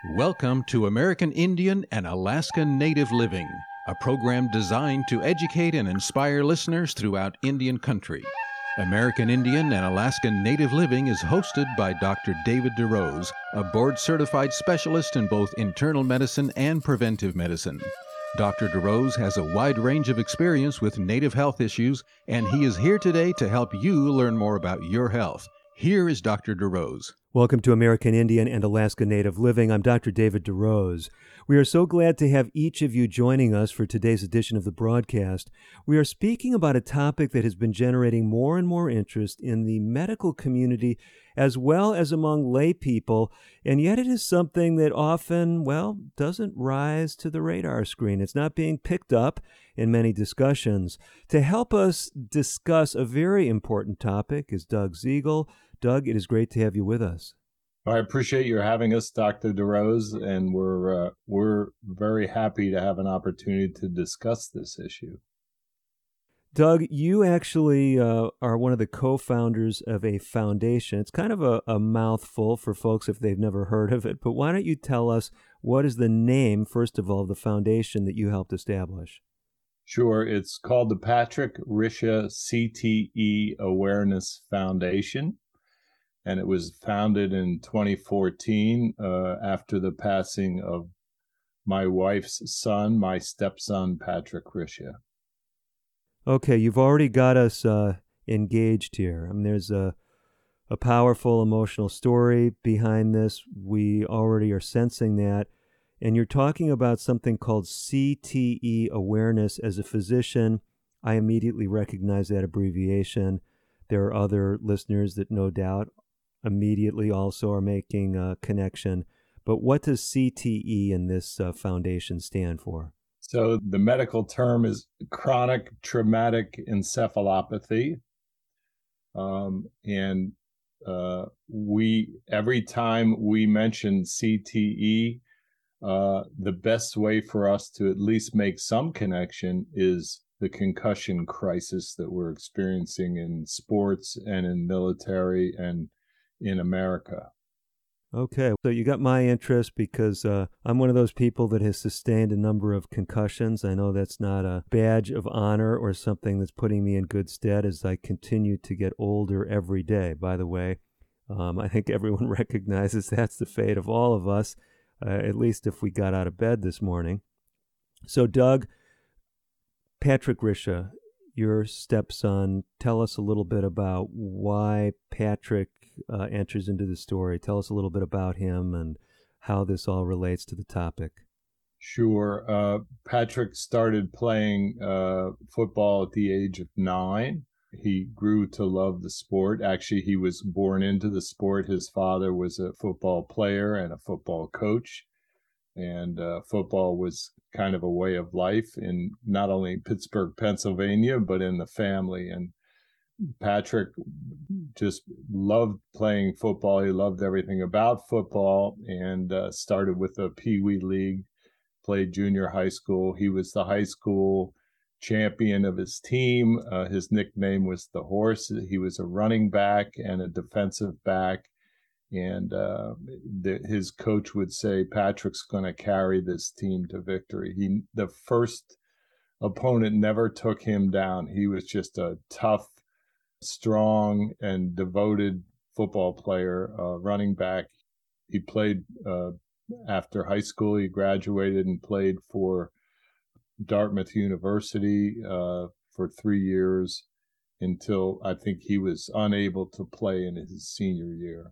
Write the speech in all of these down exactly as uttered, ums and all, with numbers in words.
Welcome to American Indian and Alaska Native Living, a program designed to educate and inspire listeners throughout Indian country. American Indian and Alaska Native Living is hosted by Doctor David DeRose, a board-certified specialist in both internal medicine and preventive medicine. Doctor DeRose has a wide range of experience with Native health issues, and he is here today to help you learn more about your health. Here is Doctor DeRose. Welcome to American Indian and Alaska Native Living. I'm Doctor David DeRose. We are so glad to have each of you joining us for today's edition of the broadcast. We are speaking about a topic that has been generating more and more interest in the medical community as well as among lay people, and yet it is something that often, well, doesn't rise to the radar screen. It's not being picked up in many discussions. To help us discuss a very important topic is Doug Ziegel. Doug, it is great to have you with us. I appreciate you having us, Doctor DeRose, and we're uh, we're very happy to have an opportunity to discuss this issue. Doug, you actually uh, are one of the co-founders of a foundation. It's kind of a, a mouthful for folks if they've never heard of it, but why don't you tell us what is the name, first of all, of the foundation that you helped establish? Sure. It's called the Patrick Risha C T E Awareness Foundation. And it was founded in twenty fourteen uh, after the passing of my wife's son, my stepson, Patrick Risha. Okay, you've already got us uh, engaged here. I mean, there's a, a powerful emotional story behind this. We already are sensing that. And you're talking about something called C T E awareness. As a physician, I immediately recognize that abbreviation. There are other listeners that no doubt immediately also are making a connection. But what does C T E in this uh, foundation stand for? So the medical term is chronic traumatic encephalopathy. Um, and uh, we every time we mention C T E, uh, the best way for us to at least make some connection is the concussion crisis that we're experiencing in sports and in military and in America. Okay, so you got my interest because uh, I'm one of those people that has sustained a number of concussions. I know that's not a badge of honor or something that's putting me in good stead as I continue to get older every day. By the way, um, I think everyone recognizes that's the fate of all of us, uh, at least if we got out of bed this morning. So Doug, Patrick Risha, your stepson, tell us a little bit about why Patrick uh, enters into the story. Tell us a little bit about him and how this all relates to the topic. Sure. Uh, Patrick started playing uh, football at the age of nine. He grew to love the sport. Actually, he was born into the sport. His father was a football player and a football coach. And uh, football was kind of a way of life in not only Pittsburgh, Pennsylvania, but in the family. And Patrick just loved playing football. He loved everything about football and uh, started with a Pee Wee League, played junior high school. He was the high school champion of his team. Uh, his nickname was the Horse. He was a running back and a defensive back. And uh, the, his coach would say, Patrick's going to carry this team to victory. He, the first opponent never took him down. He was just a tough, strong, and devoted football player, uh, running back. He played uh, after high school. He graduated and played for Dartmouth University uh, for three years until I think he was unable to play in his senior year.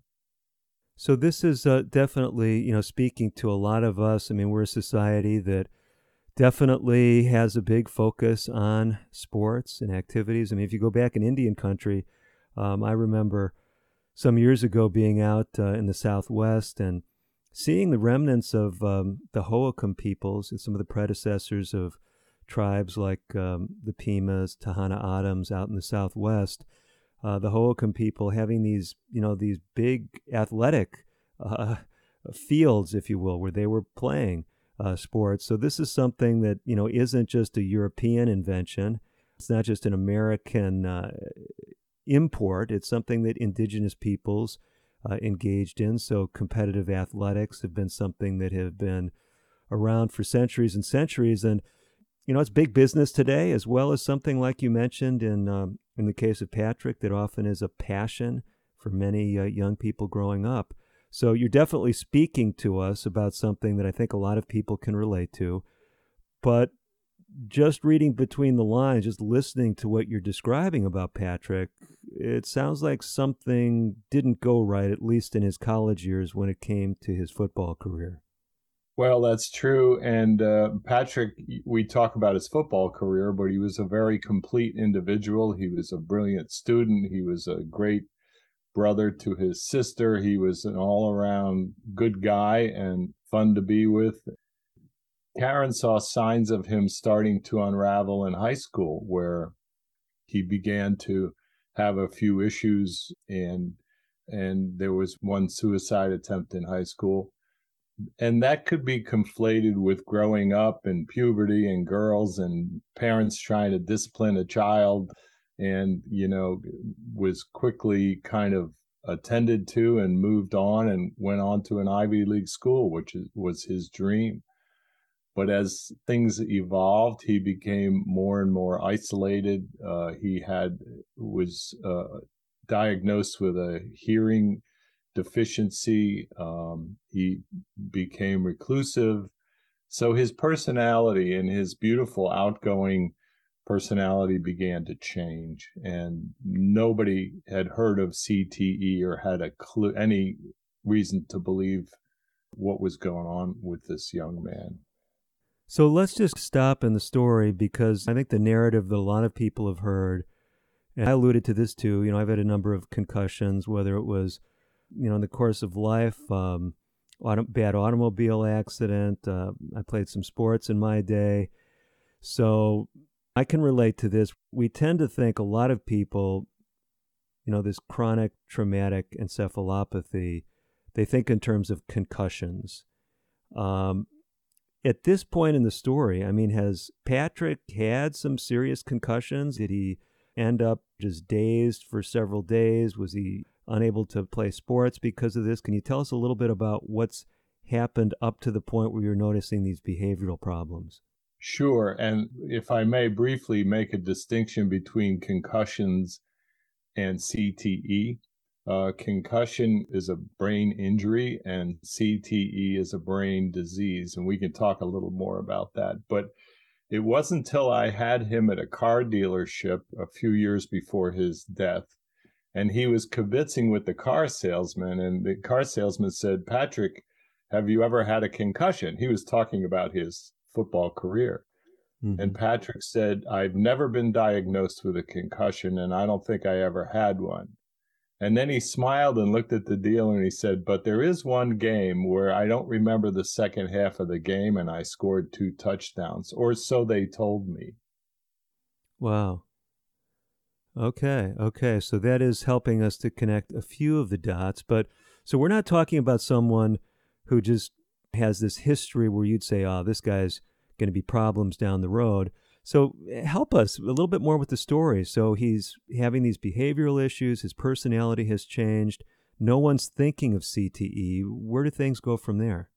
So this is uh, definitely, you know, speaking to a lot of us. I mean, we're a society that definitely has a big focus on sports and activities. I mean, if you go back in Indian country, um, I remember some years ago being out uh, in the Southwest and seeing the remnants of um, the Hohokam peoples and some of the predecessors of tribes like um, the Pimas, Tohono O'odhams out in the Southwest. Uh, the Hohokam people having these, you know, these big athletic uh, fields, if you will, where they were playing uh, sports. So this is something that, you know, isn't just a European invention. It's not just an American uh, import. It's something that indigenous peoples uh, engaged in. So competitive athletics have been something that have been around for centuries and centuries. And, you know, it's big business today, as well as something like you mentioned in, um, in the case of Patrick, that often is a passion for many uh, young people growing up. So you're definitely speaking to us about something that I think a lot of people can relate to. But just reading between the lines, just listening to what you're describing about Patrick, it sounds like something didn't go right, at least in his college years when it came to his football career. Well, that's true. And uh, Patrick, we talk about his football career, but he was a very complete individual. He was a brilliant student. He was a great brother to his sister. He was an all-around good guy and fun to be with. Karen saw signs of him starting to unravel in high school, where he began to have a few issues, and and there was one suicide attempt in high school. And that could be conflated with growing up and puberty and girls and parents trying to discipline a child, and, you know, was quickly kind of attended to and moved on and went on to an Ivy League school, which is, was his dream. But as things evolved, he became more and more isolated. Uh, he had was uh, diagnosed with a hearing deficiency. Um, he became reclusive. So his personality and his beautiful, outgoing personality began to change. And nobody had heard of C T E or had a clue, any reason to believe what was going on with this young man. So let's just stop in the story, because I think the narrative that a lot of people have heard, and I alluded to this too, you know, I've had a number of concussions, whether it was, you know, in the course of life, um, auto- bad automobile accident. Uh, I played some sports in my day. So I can relate to this. We tend to think, a lot of people, you know, this chronic traumatic encephalopathy, they think in terms of concussions. Um, At this point in the story, I mean, has Patrick had some serious concussions? Did he end up just dazed for several days? Was he unable to play sports because of this? Can you tell us a little bit about what's happened up to the point where you're noticing these behavioral problems? Sure. And if I may briefly make a distinction between concussions and C T E. Uh, concussion is a brain injury, and C T E is a brain disease. And we can talk a little more about that. But it wasn't until I had him at a car dealership a few years before his death, and he was kibitzing with the car salesman. And the car salesman said, "Patrick, have you ever had a concussion?" He was talking about his football career. Mm-hmm. And Patrick said, "I've never been diagnosed with a concussion, and I don't think I ever had one." And then he smiled and looked at the dealer and he said, "But there is one game where I don't remember the second half of the game, and I scored two touchdowns, or so they told me." Wow. Okay, okay. So that is helping us to connect a few of the dots. But so we're not talking about someone who just has this history where you'd say, oh, this guy's going to be problems down the road. So help us a little bit more with the story. So he's having these behavioral issues. His personality has changed. No one's thinking of C T E. Where do things go from there?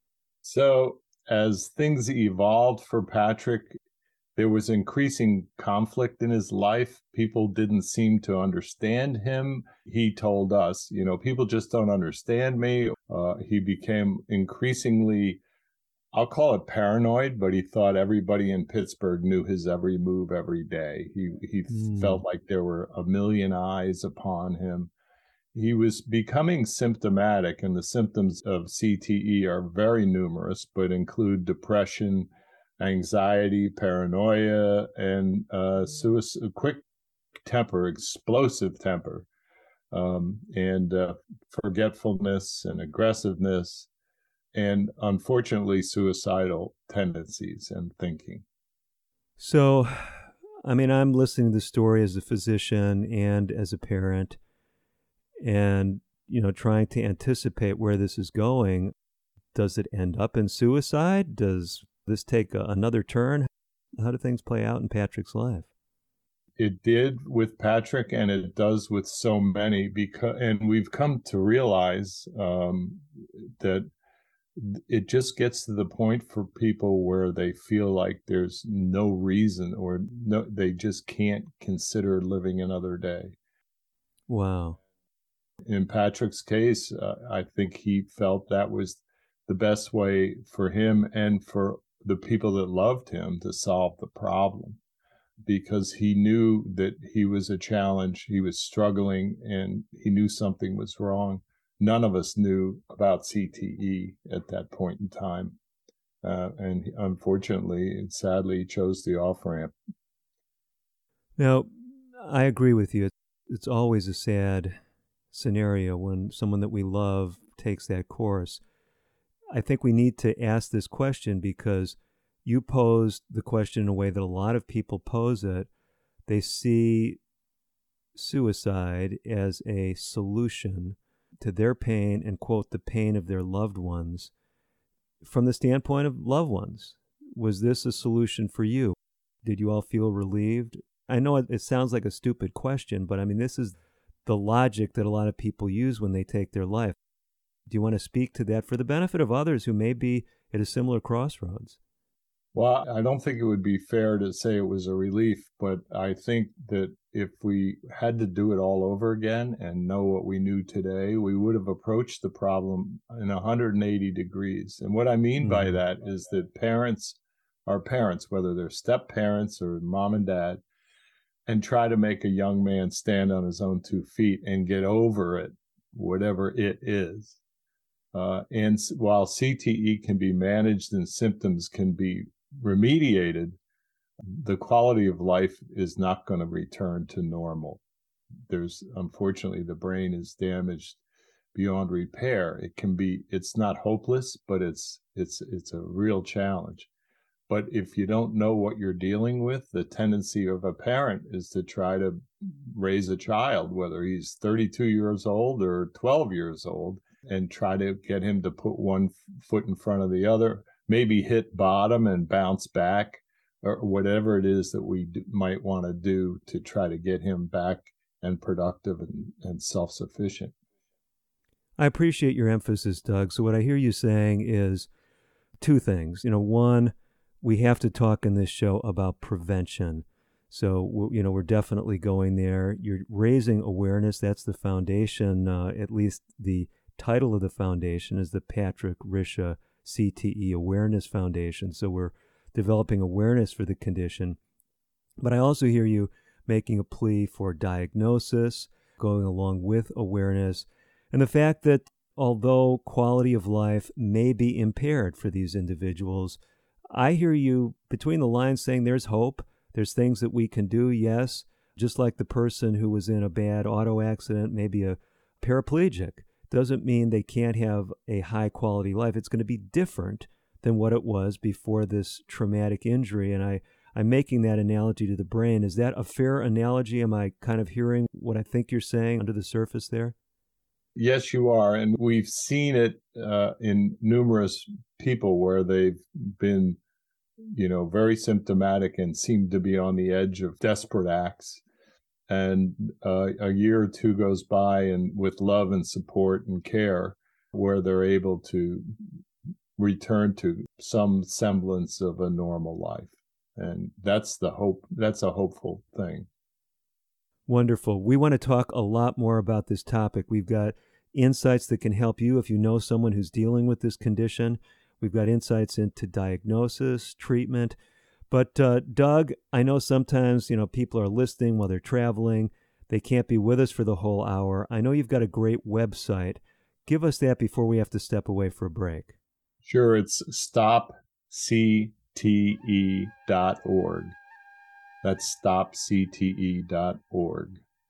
So as things evolved for Patrick, there was increasing conflict in his life. People didn't seem to understand him. He told us, you know, people just don't understand me. Uh, he became increasingly, I'll call it paranoid, but he thought everybody in Pittsburgh knew his every move every day. He he mm. felt like there were a million eyes upon him. He was becoming symptomatic, and the symptoms of C T E are very numerous, but include depression, anxiety, paranoia, and uh, suicide, quick temper, explosive temper, um, and uh, forgetfulness and aggressiveness, and unfortunately suicidal tendencies and thinking. So, I mean, I'm listening to the story as a physician and as a parent, and, you know, trying to anticipate where this is going. Does it end up in suicide? Does this take a, another turn? How do things play out in Patrick's life? it did with Patrick, and it does with so many, because, and we've come to realize um, that it just gets to the point for people where they feel like there's no reason, or no, they just can't consider living another day. Wow. In Patrick's case, uh, I think he felt that was the best way for him and for the people that loved him to solve the problem, because he knew that he was a challenge, he was struggling, and he knew something was wrong. None of us knew about C T E at that point in time. Uh, and unfortunately and sadly, he chose the off-ramp. Now, I agree with you. It's always a sad scenario when someone that we love takes that course. I think we need to ask this question because you posed the question in a way that a lot of people pose it. They see suicide as a solution to their pain and, quote, the pain of their loved ones. From the standpoint of loved ones, was this a solution for you? Did you all feel relieved? I know it, it sounds like a stupid question, but I mean, this is the logic that a lot of people use when they take their life. Do you want to speak to that for the benefit of others who may be at a similar crossroads? Well, I don't think it would be fair to say it was a relief, but I think that if we had to do it all over again and know what we knew today, we would have approached the problem in one hundred eighty degrees. And what I mean mm-hmm. by that is that parents are parents, whether they're step parents or mom and dad, and try to make a young man stand on his own two feet and get over it, whatever it is. Uh, and while C T E can be managed and symptoms can be remediated, the quality of life is not going to return to normal. There's, unfortunately, the brain is damaged beyond repair. It can be, it's not hopeless, but it's it's it's a real challenge. But if you don't know what you're dealing with, the tendency of a parent is to try to raise a child, whether he's thirty-two years old or twelve years old, and try to get him to put one foot in front of the other, maybe hit bottom and bounce back, or whatever it is that we do, might want to do to try to get him back and productive and, and self-sufficient. I appreciate your emphasis, Doug. So what I hear you saying is two things. You know, one, we have to talk in this show about prevention. So, you know, we're definitely going there. You're raising awareness. That's the foundation, uh, at least the title of the foundation is the Patrick Risha C T E Awareness Foundation. So we're developing awareness for the condition. But I also hear you making a plea for diagnosis, going along with awareness, and the fact that although quality of life may be impaired for these individuals, I hear you between the lines saying there's hope. There's things that we can do, yes, just like the person who was in a bad auto accident, maybe a paraplegic. Doesn't mean they can't have a high-quality life. It's going to be different than what it was before this traumatic injury. And I, I'm making that analogy to the brain. Is that a fair analogy? Am I kind of hearing what I think you're saying under the surface there? Yes, you are. And we've seen it uh, in numerous people where they've been, you know, very symptomatic and seem to be on the edge of desperate acts. And uh, a year or two goes by, and with love and support and care, where they're able to return to some semblance of a normal life. And that's the hope. That's a hopeful thing. Wonderful. We want to talk a lot more about this topic. We've got insights that can help you if you know someone who's dealing with this condition. We've got insights into diagnosis, treatment. But uh, Doug, I know sometimes, you know, people are listening while they're traveling. They can't be with us for the whole hour. I know you've got a great website. Give us that before we have to step away for a break. Sure. It's stop c t e dot org. That's stop c t e dot org.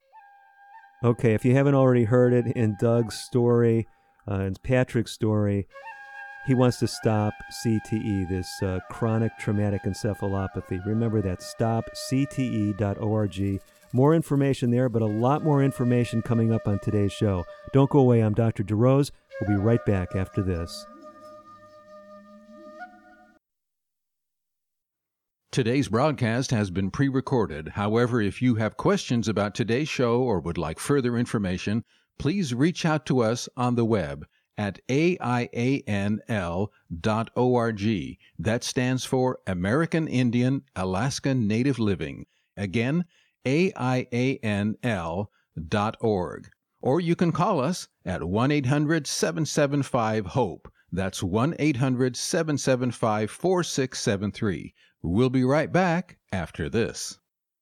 Okay. If you haven't already heard it in Doug's story, uh, in Patrick's story, he wants to stop C T E, this uh, chronic traumatic encephalopathy. Remember that, stop c t e dot org. More information there, but a lot more information coming up on today's show. Don't go away. I'm Doctor DeRose. We'll be right back after this. Today's broadcast has been pre-recorded. However, if you have questions about today's show or would like further information, please reach out to us on the web at A I A N L dot org. That stands for American Indian Alaska Native Living. Again, A I A N L dot org. Or you can call us at one eight hundred seven seven five HOPE. That's one eight hundred seven seven five four six seven three. We'll be right back after this.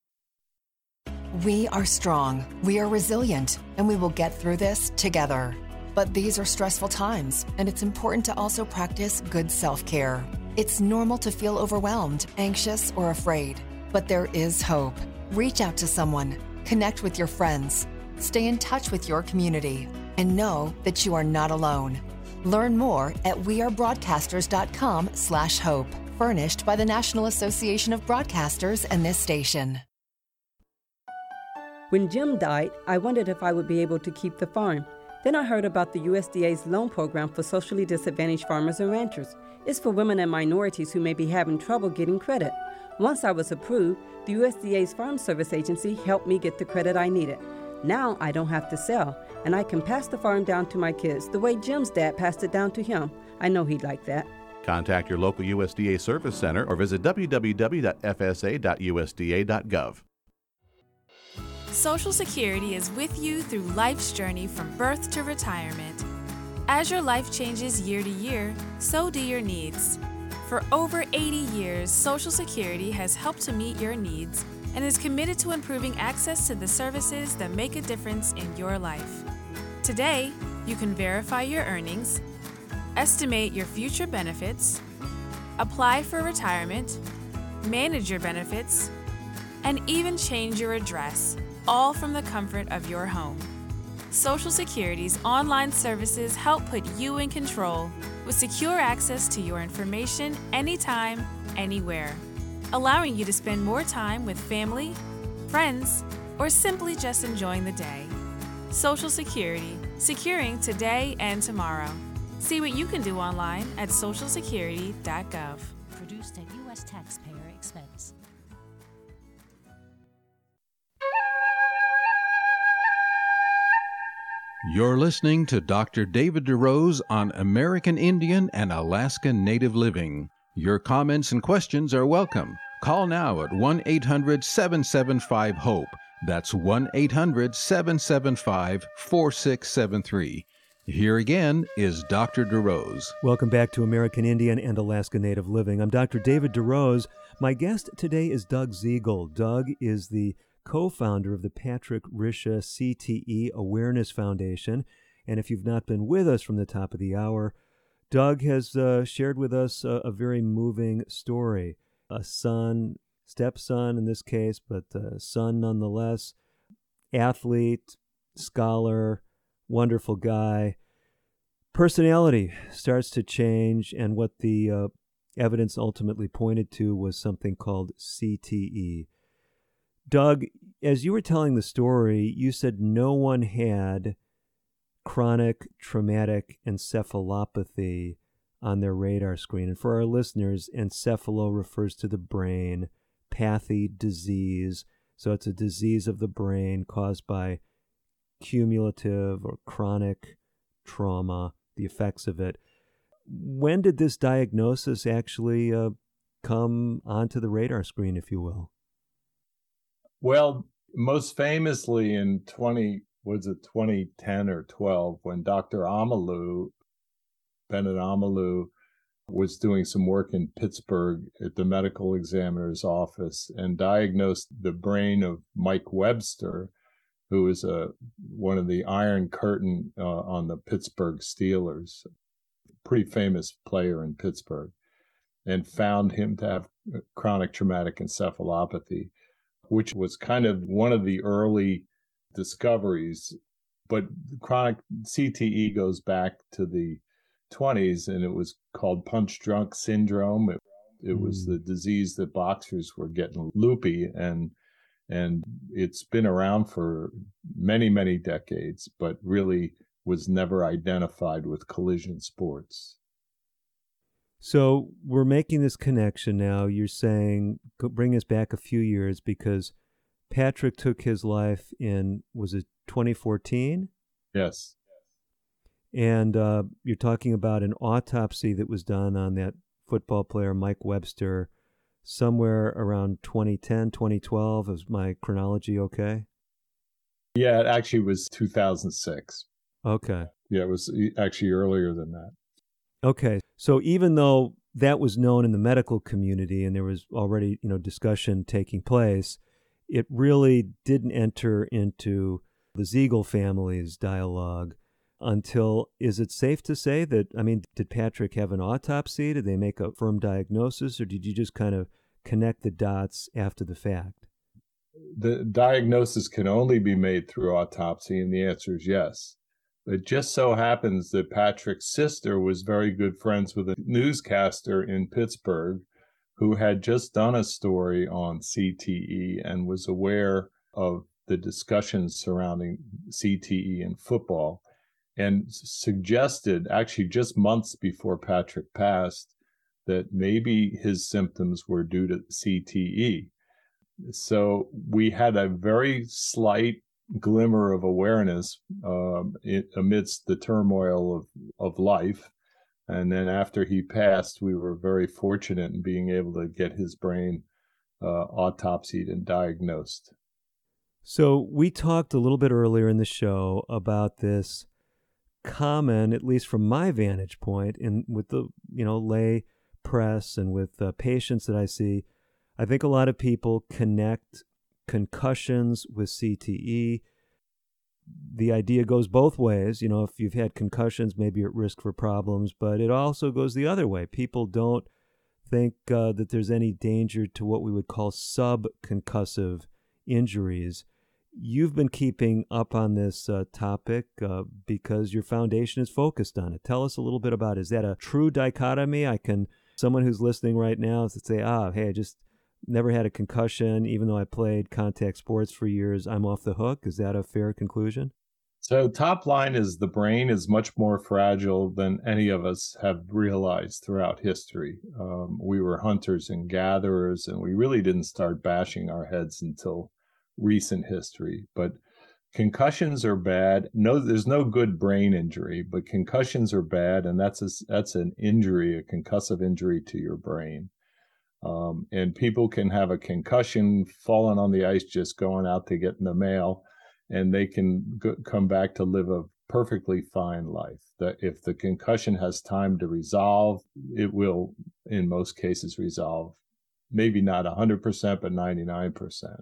We are strong, we are resilient, and we will get through this together. But these are stressful times, and it's important to also practice good self-care. It's normal to feel overwhelmed, anxious, or afraid, but there is hope. Reach out to someone, connect with your friends, stay in touch with your community, and know that you are not alone. Learn more at wearebroadcasters.com slash hope. Furnished by the National Association of Broadcasters and this station. When Jim died, I wondered if I would be able to keep the farm. Then I heard about the U S D A's loan program for socially disadvantaged farmers and ranchers. It's for women and minorities who may be having trouble getting credit. Once I was approved, the U S D A's Farm Service Agency helped me get the credit I needed. Now I don't have to sell, and I can pass the farm down to my kids the way Jim's dad passed it down to him. I know he'd like that. Contact your local U S D A Service Center or visit w w w dot f s a dot u s d a dot gov. Social Security is with you through life's journey from birth to retirement. As your life changes year to year, so do your needs. For over eighty years, Social Security has helped to meet your needs and is committed to improving access to the services that make a difference in your life. Today, you can verify your earnings, estimate your future benefits, apply for retirement, manage your benefits, and even change your address, all from the comfort of your home. Social Security's online services help put you in control with secure access to your information anytime, anywhere, allowing you to spend more time with family, friends, or simply just enjoying the day. Social Security, securing today and tomorrow. See what you can do online at social security dot gov. Produced at U S taxpayer expense. You're listening to Doctor David DeRose on American Indian and Alaska Native Living. Your comments and questions are welcome. Call now at one eight hundred seven seven five HOPE. That's one eight hundred seven seven five four six seven three. Here again is Doctor DeRose. Welcome back to American Indian and Alaska Native Living. I'm Doctor David DeRose. My guest today is Doug Ziegel. Doug is the co-founder of the Patrick Risha C T E Awareness Foundation. And if you've not been with us from the top of the hour, Doug has uh, shared with us a, a very moving story. A son, stepson in this case, but uh, son nonetheless, athlete, scholar, wonderful guy. Personality starts to change, and what the uh, evidence ultimately pointed to was something called C T E. Doug, as you were telling the story, you said no one had chronic traumatic encephalopathy on their radar screen. And for our listeners, encephalo refers to the brain, pathy, disease. So it's a disease of the brain caused by cumulative or chronic trauma, the effects of it. When did this diagnosis actually uh, come onto the radar screen, if you will? Well, most famously in twenty was it twenty ten or twelve, when Doctor Amalu, Bennett Amalu, was doing some work in Pittsburgh at the medical examiner's office and diagnosed the brain of Mike Webster, who is a one of the Iron Curtain uh, on the Pittsburgh Steelers, pretty famous player in Pittsburgh, and found him to have chronic traumatic encephalopathy, which was kind of one of the early discoveries. But chronic C T E goes back to the twenties, and it was called punch drunk syndrome. It, it mm. was the disease that boxers were getting loopy, and and it's been around for many, many decades, but really was never identified with collision sports. So we're making this connection now. You're saying, go- bring us back a few years because Patrick took his life in, was it twenty fourteen? Yes. And uh, you're talking about an autopsy that was done on that football player, Mike Webster, somewhere around twenty ten, twenty twelve. Is my chronology okay? Yeah, it actually was two thousand six. Okay. Yeah, it was actually earlier than that. Okay. So even though that was known in the medical community and there was already, you know, discussion taking place, it really didn't enter into the Ziegel family's dialogue until, is it safe to say that, I mean, did Patrick have an autopsy? Did they make a firm diagnosis, or did you just kind of connect the dots after the fact? The diagnosis can only be made through autopsy, and the answer is yes. It just so happens that Patrick's sister was very good friends with a newscaster in Pittsburgh who had just done a story on C T E and was aware of the discussions surrounding C T E in football, and suggested, actually just months before Patrick passed, that maybe his symptoms were due to C T E. So we had a very slight glimmer of awareness um, it, amidst the turmoil of, of life. And then after he passed, we were very fortunate in being able to get his brain uh, autopsied and diagnosed. So we talked a little bit earlier in the show about this common, at least from my vantage point, in with the you know lay press and with uh, patients that I see. I think a lot of people connect concussions with C T E. The idea goes both ways. You know, if you've had concussions, maybe you're at risk for problems, but it also goes the other way. People don't think uh, that there's any danger to what we would call subconcussive injuries. You've been keeping up on this uh, topic uh, because your foundation is focused on it. Tell us a little bit about it. Is that a true dichotomy? I can, someone who's listening right now, to say, ah, hey, I just never had a concussion, even though I played contact sports for years, I'm off the hook. Is that a fair conclusion? So top line is the brain is much more fragile than any of us have realized throughout history. Um, we were hunters and gatherers, and we really didn't start bashing our heads until recent history. But concussions are bad. No, there's no good brain injury, but concussions are bad, and that's a, that's an injury, a concussive injury to your brain. Um, and people can have a concussion, falling on the ice, just going out to get in the mail, and they can go, come back to live a perfectly fine life. That if the concussion has time to resolve, it will, in most cases, resolve. Maybe not one hundred percent, but ninety-nine percent.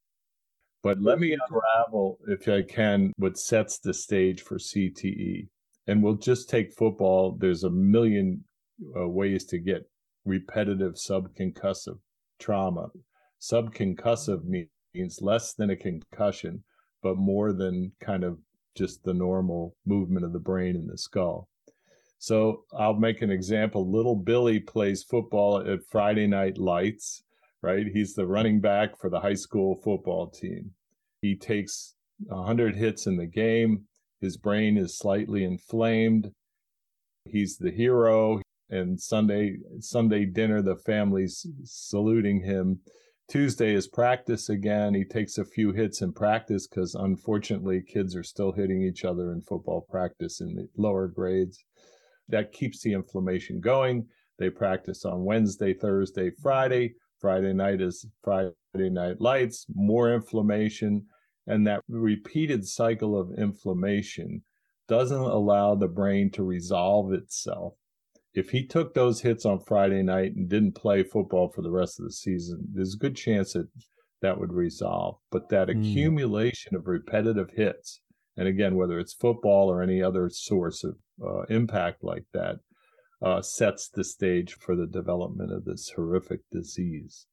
But let me unravel, if I can, what sets the stage for C T E. And we'll just take football. There's a million uh, ways to get repetitive subconcussive trauma. Subconcussive means less than a concussion, but more than kind of just the normal movement of the brain in the skull. So I'll make an example. Little Billy plays football at Friday Night Lights, right? He's the running back for the high school football team. He takes one hundred hits in the game. His brain is slightly inflamed. He's the hero. And Sunday, Sunday dinner, the family's saluting him. Tuesday is practice again. He takes a few hits in practice because, unfortunately, kids are still hitting each other in football practice in the lower grades. That keeps the inflammation going. They practice on Wednesday, Thursday, Friday. Friday night is Friday Night Lights, more inflammation. And that repeated cycle of inflammation doesn't allow the brain to resolve itself. If he took those hits on Friday night and didn't play football for the rest of the season, there's a good chance that that would resolve. But that mm. accumulation of repetitive hits, and again, whether it's football or any other source of uh, impact like that, uh, sets the stage for the development of this horrific disease.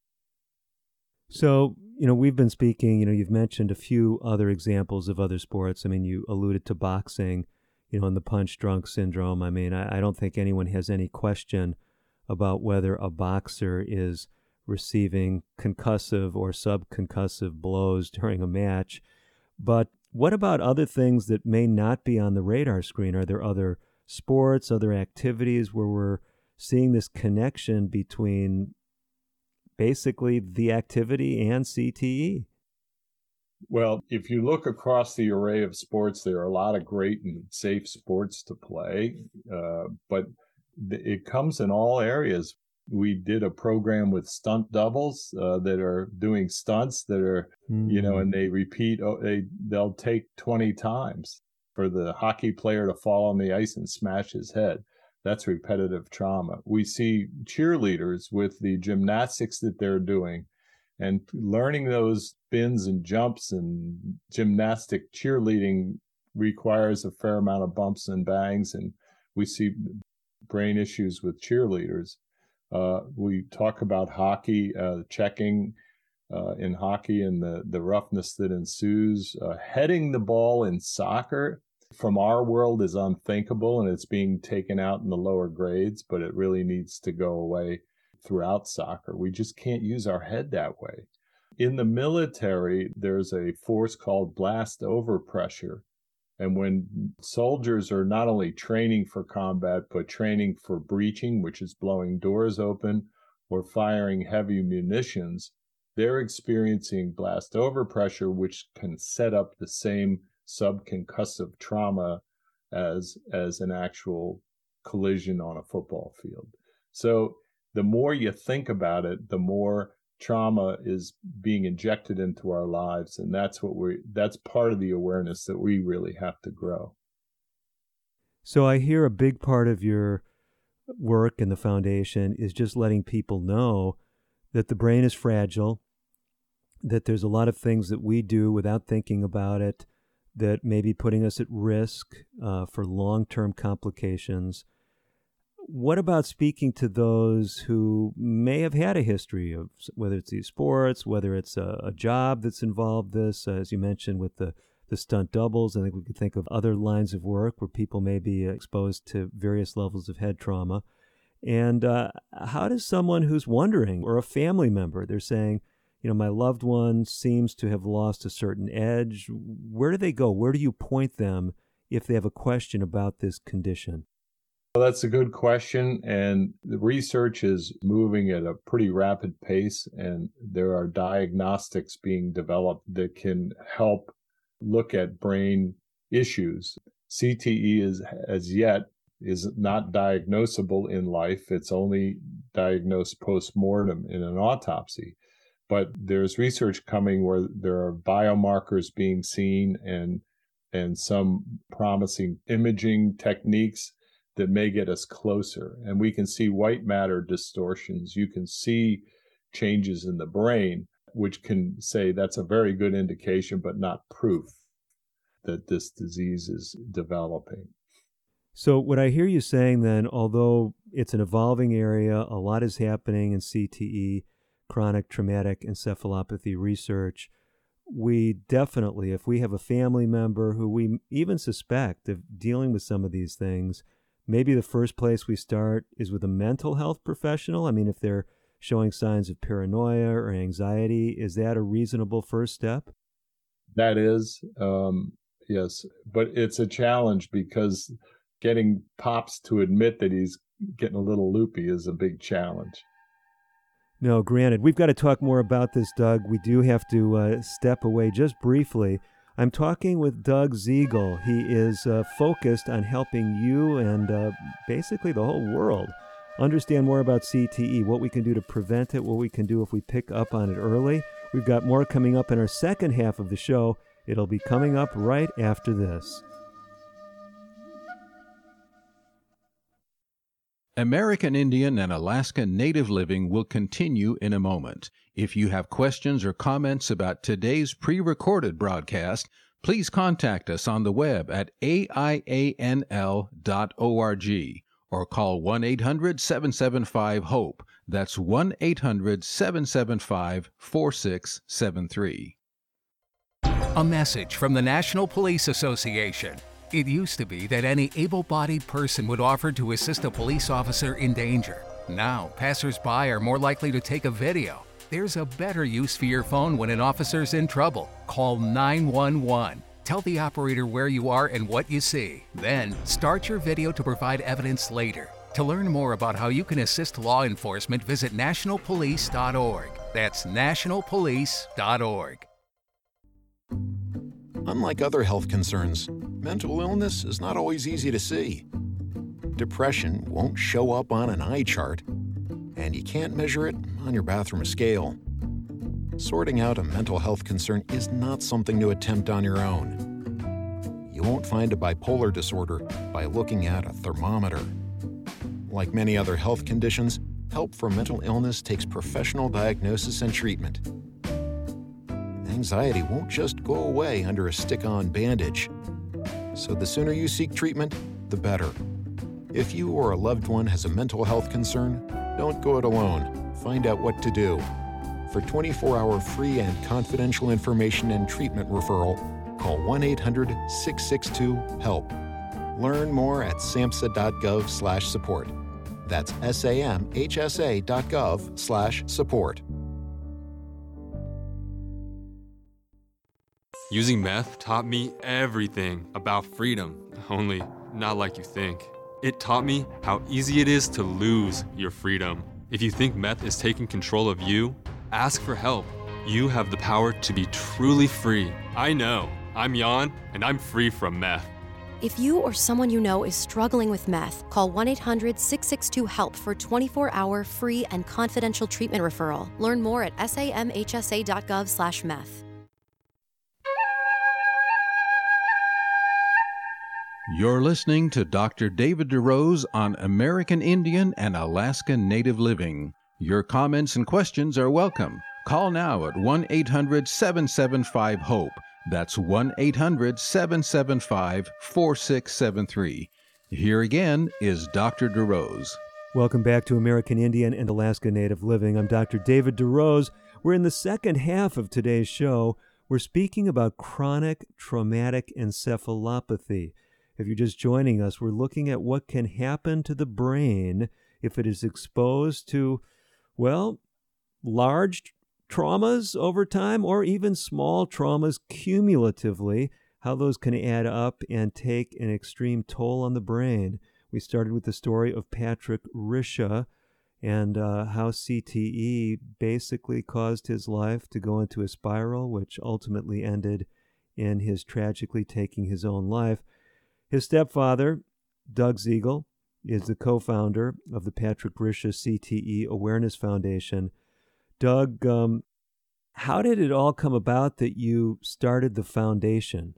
So, you know, we've been speaking, you know, you've mentioned a few other examples of other sports. I mean, you alluded to boxing, you know, and the punch-drunk syndrome. I mean, I, I don't think anyone has any question about whether a boxer is receiving concussive or subconcussive blows during a match. But what about other things that may not be on the radar screen? Are there other sports, other activities where we're seeing this connection between basically the activity and C T E? Well, if you look across the array of sports, there are a lot of great and safe sports to play, uh, but th- it comes in all areas. We did a program with stunt doubles uh, that are doing stunts that are, mm. you know, and they repeat, oh, they, they'll take twenty times for the hockey player to fall on the ice and smash his head. That's repetitive trauma. We see cheerleaders with the gymnastics that they're doing, and learning those spins and jumps and gymnastic cheerleading requires a fair amount of bumps and bangs, and we see brain issues with cheerleaders. Uh, we talk about hockey, uh, checking uh, in hockey and the, the roughness that ensues. Uh, heading the ball in soccer from our world is unthinkable, and it's being taken out in the lower grades, but it really needs to go away throughout soccer. We just can't use our head that way. In the military, there's a force called blast overpressure. And when soldiers are not only training for combat, but training for breaching, which is blowing doors open, or firing heavy munitions, they're experiencing blast overpressure, which can set up the same subconcussive trauma as, as an actual collision on a football field. So the more you think about it, the more trauma is being injected into our lives, and that's what we that's part of the awareness that we really have to grow. So I hear a big part of your work in the foundation is just letting people know that the brain is fragile, that there's a lot of things that we do without thinking about it that may be putting us at risk uh, for long-term complications. What about speaking to those who may have had a history of, whether it's these sports, whether it's a, a job that's involved this, uh, as you mentioned with the, the stunt doubles? I think we could think of other lines of work where people may be exposed to various levels of head trauma. And uh, how does someone who's wondering, or a family member, they're saying, you know, my loved one seems to have lost a certain edge, where do they go? Where do you point them if they have a question about this condition? Well, that's a good question, and the research is moving at a pretty rapid pace, and there are diagnostics being developed that can help look at brain issues. C T E is, as yet, is not diagnosable in life. It's only diagnosed post-mortem in an autopsy. But there's research coming where there are biomarkers being seen and and some promising imaging techniques that may get us closer. And we can see white matter distortions. You can see changes in the brain, which can say that's a very good indication, but not proof that this disease is developing. So what I hear you saying then, although it's an evolving area, a lot is happening in C T E, chronic traumatic encephalopathy research, we definitely, if we have a family member who we even suspect of dealing with some of these things, maybe the first place we start is with a mental health professional. I mean, if they're showing signs of paranoia or anxiety, is that a reasonable first step? That is, um, yes. But it's a challenge because getting Pops to admit that he's getting a little loopy is a big challenge. No, granted. We've got to talk more about this, Doug. We do have to uh, step away just briefly. I'm talking with Doug Ziegel. He is uh, focused on helping you and uh, basically the whole world understand more about C T E, what we can do to prevent it, what we can do if we pick up on it early. We've got more coming up in our second half of the show. It'll be coming up right after this. American Indian and Alaska Native Living will continue in a moment. If you have questions or comments about today's pre-recorded broadcast, please contact us on the web at A I A N L dot org or call one eight hundred seven seven five HOPE. That's one eight hundred seven seven five four six seven three. A message from the National Police Association. It used to be that any able-bodied person would offer to assist a police officer in danger. Now, passers-by are more likely to take a video. There's a better use for your phone when an officer's in trouble. Call nine one one. Tell the operator where you are and what you see. Then, start your video to provide evidence later. To learn more about how you can assist law enforcement, visit national police dot org. That's national police dot org. Unlike other health concerns, mental illness is not always easy to see. Depression won't show up on an eye chart, and you can't measure it on your bathroom scale. Sorting out a mental health concern is not something to attempt on your own. You won't find a bipolar disorder by looking at a thermometer. Like many other health conditions, help for mental illness takes professional diagnosis and treatment. Anxiety won't just go away under a stick-on bandage. So the sooner you seek treatment, the better. If you or a loved one has a mental health concern, don't go it alone. Find out what to do. For twenty-four hour free and confidential information and treatment referral, call one eight hundred six six two HELP. Learn more at samhsa dot gov slash support. That's samhsa dot gov slash support. Using meth taught me everything about freedom, only not like you think. It taught me how easy it is to lose your freedom. If you think meth is taking control of you, ask for help. You have the power to be truly free. I know. I'm Jan, and I'm free from meth. If you or someone you know is struggling with meth, call one eight hundred six six two HELP for twenty-four hour free and confidential treatment referral. Learn more at samhsa dot gov slash meth. You're listening to Doctor David DeRose on American Indian and Alaska Native Living. Your comments and questions are welcome. Call now at one eight hundred seven seven five HOPE. That's one eight hundred seven seven five four six seven three. Here again is Doctor DeRose. Welcome back to American Indian and Alaska Native Living. I'm Doctor David DeRose. We're in the second half of today's show. We're speaking about chronic traumatic encephalopathy. If you're just joining us, we're looking at what can happen to the brain if it is exposed to, well, large traumas over time or even small traumas cumulatively, how those can add up and take an extreme toll on the brain. We started with the story of Patrick Risha and uh, how C T E basically caused his life to go into a spiral, which ultimately ended in his tragically taking his own life. His stepfather, Doug Ziegel, is the co-founder of the Patrick Risha C T E Awareness Foundation. Doug, um, how did it all come about that you started the foundation?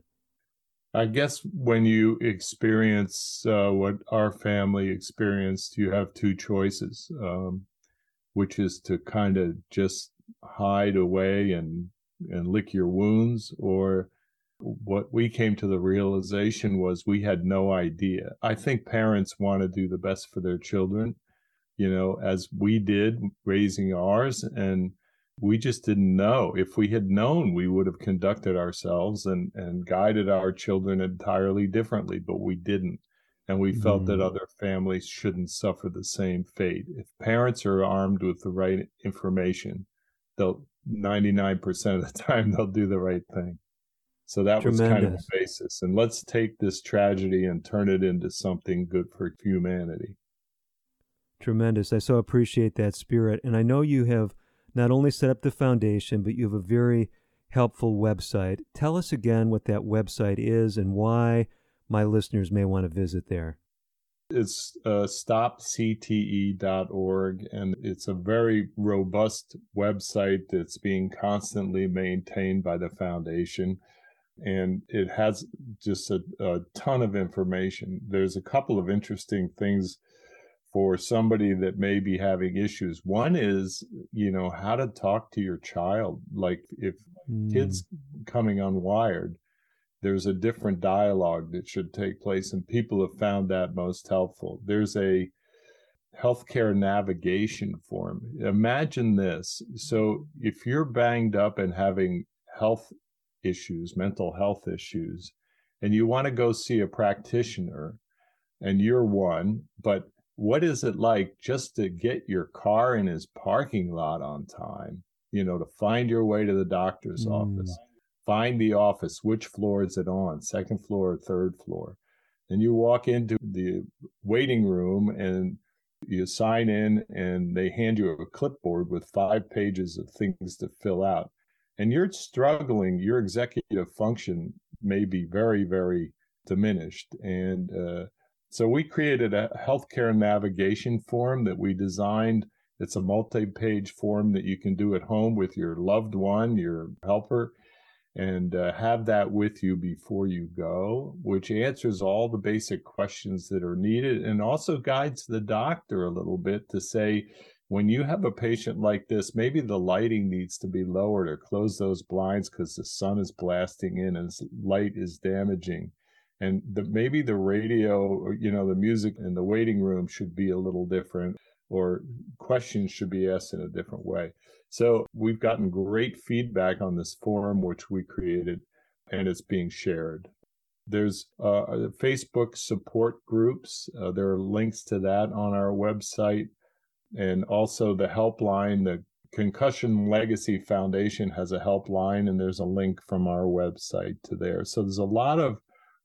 I guess when you experience uh, what our family experienced, you have two choices, um, which is to kind of just hide away and, and lick your wounds, or what we came to the realization was we had no idea. I think parents want to do the best for their children, you know, as we did raising ours, and we just didn't know. If we had known, we would have conducted ourselves and, and guided our children entirely differently, but we didn't. And we felt mm. that other families shouldn't suffer the same fate. If parents are armed with the right information, they'll ninety-nine percent of the time, they'll do the right thing. So that Tremendous. was kind of the basis. And let's take this tragedy and turn it into something good for humanity. Tremendous. I so appreciate that spirit. And I know you have not only set up the foundation, but you have a very helpful website. Tell us again what that website is and why my listeners may want to visit there. It's uh, stop c t e dot org, and it's a very robust website that's being constantly maintained by the foundation. And it has just a, a ton of information. There's a couple of interesting things for somebody that may be having issues. One is, you know, how to talk to your child. Like if mm. kids coming unwired, there's a different dialogue that should take place, and people have found that most helpful. There's a healthcare navigation form. Imagine this. So if you're banged up and having health issues, mental health issues, and you want to go see a practitioner, and you're one, but what is it like just to get your car in his parking lot on time, you know, to find your way to the doctor's mm. office, find the office, which floor is it on, second floor or third floor? And you walk into the waiting room and You sign in and they hand you a clipboard with five pages of things to fill out. And you're struggling, your executive function may be very, very diminished. And uh, so we created a healthcare navigation form that we designed. It's a multi-page form that you can do at home with your loved one, your helper, and uh, have that with you before you go, which answers all the basic questions that are needed and also guides the doctor a little bit to say, when you have a patient like this, maybe the lighting needs to be lowered or close those blinds because the sun is blasting in and light is damaging. And the, maybe the radio, or, you know, the music in the waiting room should be a little different, or questions should be asked in a different way. So we've gotten great feedback on this forum, which we created, and it's being shared. There's uh, Facebook support groups. Uh, there are links to that on our website. And also the helpline, the Concussion Legacy Foundation has a helpline, and there's a link from our website to there. So there's a lot of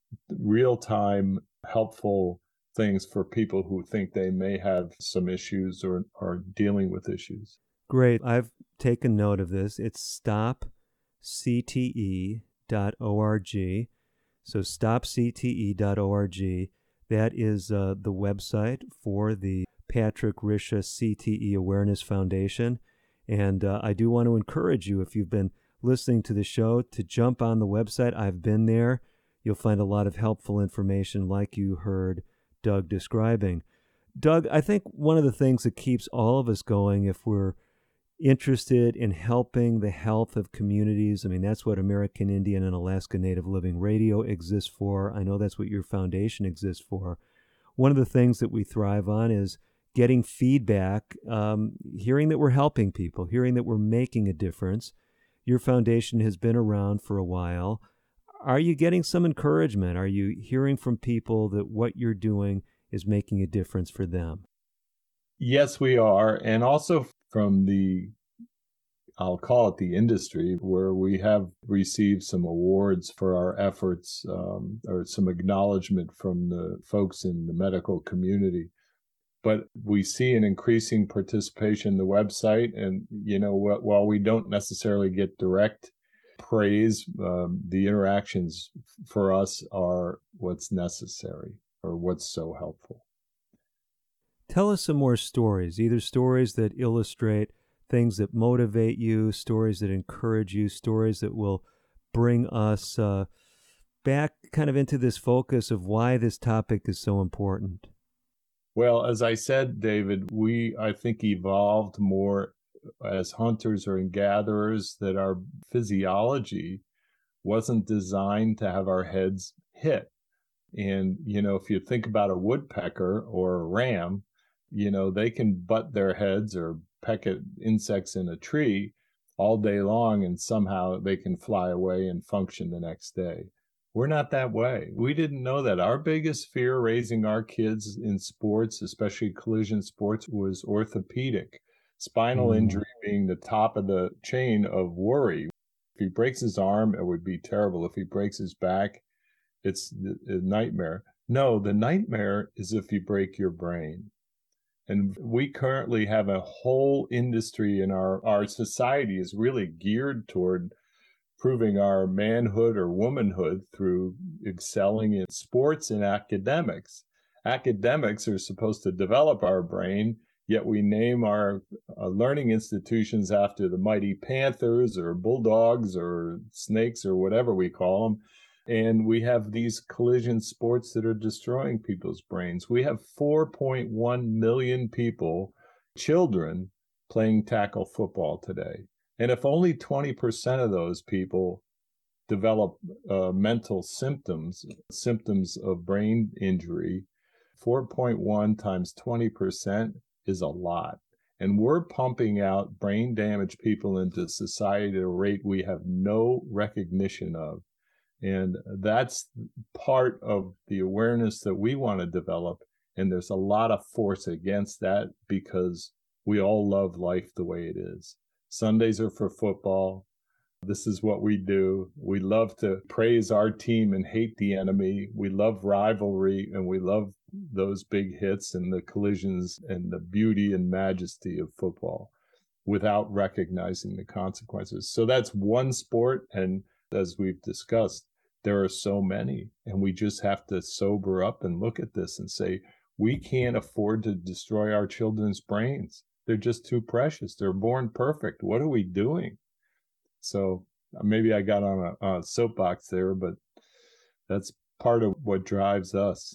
real-time helpful things for people who think they may have some issues or are dealing with issues. Great. I've taken note of this. It's stop c t e dot org. So stop c t e dot org. That is uh, the website for the Patrick Risha C T E Awareness Foundation. And uh, I do want to encourage you, if you've been listening to the show, to jump on the website. I've been there. You'll find a lot of helpful information like you heard Doug describing. Doug, I think one of the things that keeps all of us going, if we're interested in helping the health of communities, I mean, that's what American Indian and Alaska Native Living Radio exists for. I know that's what your foundation exists for. One of the things that we thrive on is getting feedback, um, hearing that we're helping people, hearing that we're making a difference. Your foundation has been around for a while. Are you getting some encouragement? Are you hearing from people that what you're doing is making a difference for them? Yes, we are. And also from the, I'll call it the industry, where we have received some awards for our efforts, um, or some acknowledgement from the folks in the medical community. But we see an increasing participation in the website. And, you know, while we don't necessarily get direct praise, um, the interactions for us are what's necessary or what's so helpful. Tell us some more stories, either stories that illustrate things that motivate you, stories that encourage you, stories that will bring us uh, back kind of into this focus of why this topic is so important. Well, as I said, David, we, I think, evolved more as hunters or gatherers, that our physiology wasn't designed to have our heads hit. And, you know, if you think about a woodpecker or a ram, you know, they can butt their heads or peck at insects in a tree all day long, and somehow they can fly away and function the next day. We're not that way. We didn't know that. Our biggest fear raising our kids in sports, especially collision sports, was orthopedic. Spinal mm. injury being the top of the chain of worry. If he breaks his arm, it would be terrible. If he breaks his back, it's a nightmare. No, the nightmare is if you break your brain. And we currently have a whole industry in our, our society is really geared toward proving our manhood or womanhood through excelling in sports and academics. Academics are supposed to develop our brain, yet we name our uh, learning institutions after the mighty panthers or bulldogs or snakes or whatever we call them. And we have these collision sports that are destroying people's brains. We have four point one million people, children, playing tackle football today. And if only twenty percent of those people develop uh, mental symptoms, symptoms of brain injury, four point one times twenty percent is a lot. And we're pumping out brain damaged people into society at a rate we have no recognition of. And that's part of the awareness that we want to develop. And there's a lot of force against that because we all love life the way it is. Sundays are for football. This is what we do. We love to praise our team and hate the enemy. We love rivalry, and we love those big hits and the collisions and the beauty and majesty of football without recognizing the consequences. So that's one sport. And as we've discussed, there are so many, and we just have to sober up and look at this and say, we can't afford to destroy our children's brains. They're just too precious. They're born perfect. What are we doing? So maybe I got on a, a soapbox there, but that's part of what drives us.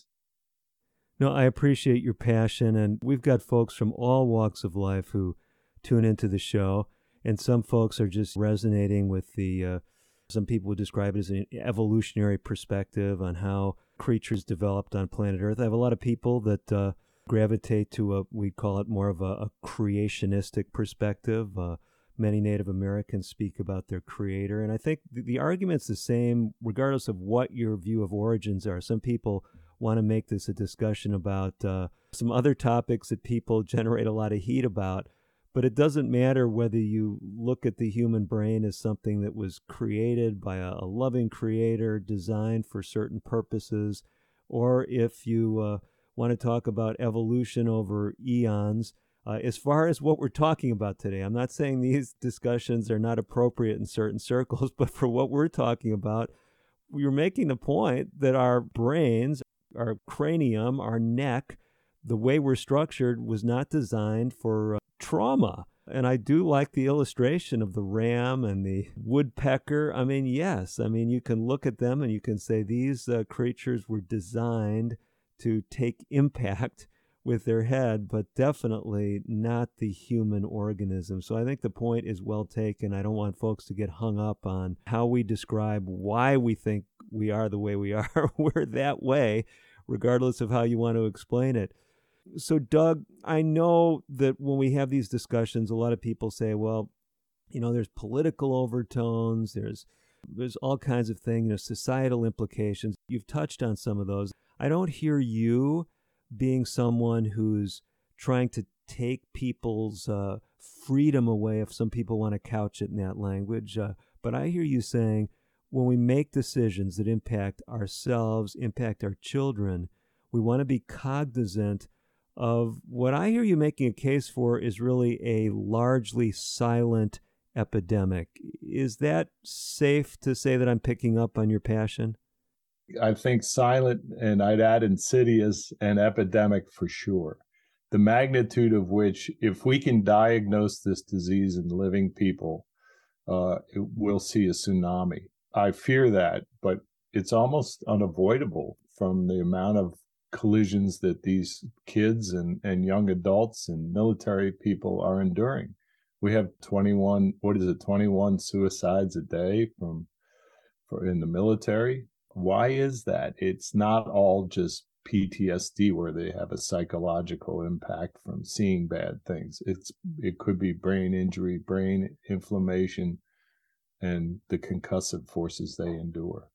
No, I appreciate your passion, and we've got folks from all walks of life who tune into the show, and some folks are just resonating with the, uh, some people would describe it as an evolutionary perspective on how creatures developed on planet Earth. I have a lot of people that uh, gravitate to a, we call it more of a, a creationistic perspective. Uh, Many Native Americans speak about their creator. And I think the, the argument's the same regardless of what your view of origins are. Some people want to make this a discussion about uh, some other topics that people generate a lot of heat about. But it doesn't matter whether you look at the human brain as something that was created by a, a loving creator, designed for certain purposes, or if you uh, want to talk about evolution over eons. Uh, as far as what we're talking about today, I'm not saying these discussions are not appropriate in certain circles, but for what we're talking about, you're making the point that our brains, our cranium, our neck, the way we're structured was not designed for uh, trauma. And I do like the illustration of the ram and the woodpecker. I mean, yes, I mean, you can look at them and you can say these uh, creatures were designed to take impact with their head, but definitely not the human organism. So I think the point is well taken. I don't want folks to get hung up on how we describe why we think we are the way we are. We're that way, regardless of how you want to explain it. So, Doug, I know that when we have these discussions, a lot of people say, well, you know, there's political overtones, there's there's all kinds of things, you know, societal implications. You've touched on some of those. I don't hear you being someone who's trying to take people's uh, freedom away, if some people want to couch it in that language. Uh, but I hear you saying when we make decisions that impact ourselves, impact our children, we want to be cognizant of what I hear you making a case for is really a largely silent epidemic. Is that safe to say that I'm picking up on your passion? I think silent, and I'd add insidious and epidemic for sure. The magnitude of which, if we can diagnose this disease in living people, uh, it, we'll see a tsunami. I fear that, but it's almost unavoidable from the amount of collisions that these kids and, and young adults and military people are enduring. We have twenty-one, what is it, twenty-one suicides a day from for in the military. Why is that? It's not all just P T S D where they have a psychological impact from seeing bad things. It's it could be brain injury, brain inflammation, and the concussive forces they endure.